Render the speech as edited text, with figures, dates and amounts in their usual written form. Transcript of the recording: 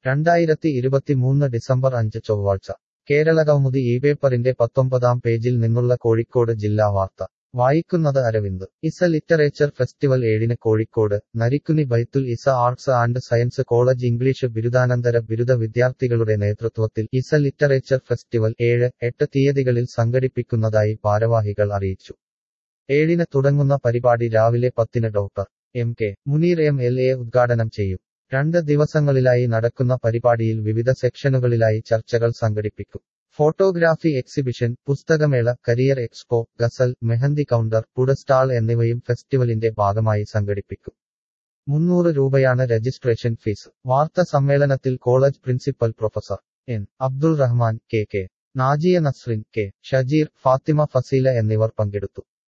2023 December 5 ചൊവ്വാഴ്ച കേരളകൗമുദി പേപ്പറിന്റെ 19-ാം പേജിൽ നിന്നുള്ള കോഴിക്കോട് ജില്ലാ വാർത്ത വായിക്കുന്നത് അരവിന്ദ്. ഇസ ലിറ്ററേച്ചർ ഫെസ്റ്റിവൽ 7-ന് Kozhikode. Narikkuni Baithul Isa arts and science college English ബിരുദാനന്തര ബിരുദ വിദ്യാർത്ഥികളുടെ നേതൃത്വത്തിൽ ഇസ ലിറ്ററേച്ചർ ഫെസ്റ്റിവൽ 7-8 തീയതികളിൽ സംഘടിപ്പിക്കുന്നതായി ഭാരവാഹികൾ അറിയിച്ചു. 7-ന് തുടങ്ങുന്ന പരിപാടി രാവിലെ 10-ന് doctor M K Muneer MLA ഉദ്ഘാടനം ചെയ്യും. 2 ദിവസങ്ങളിലായി നടക്കുന്ന പരിപാടിയിൽ വിവിധ സെക്ഷനുകളിലായി ചർച്ചകൾ സംഘടിപ്പിക്കും. ഫോട്ടോഗ്രാഫി എക്സിബിഷൻ, പുസ്തകമേള, career expo, ghazal, mehndi counter, food stall എന്നിവയും ഫെസ്റ്റിവലിന്റെ ഭാഗമായി സംഘടിപ്പിക്കും. 300 രൂപയാണ് രജിസ്ട്രേഷൻ ഫീസ്. വാർത്താ സമ്മേളനത്തിൽ college principal professor N. Abdul Rahman, K Najiya Nasrin, K Shajeer, Fathima Fazeela എന്നിവർ പങ്കെടുത്തു.